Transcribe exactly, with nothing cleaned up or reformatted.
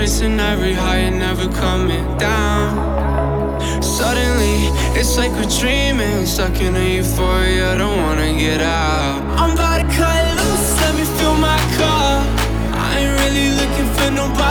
chasing every high and never coming down. Suddenly, it's like we're dreaming, stuck in a euphoria, don't wanna get out. I'm about to cut loose, let me fill my cup. I ain't really looking for nobody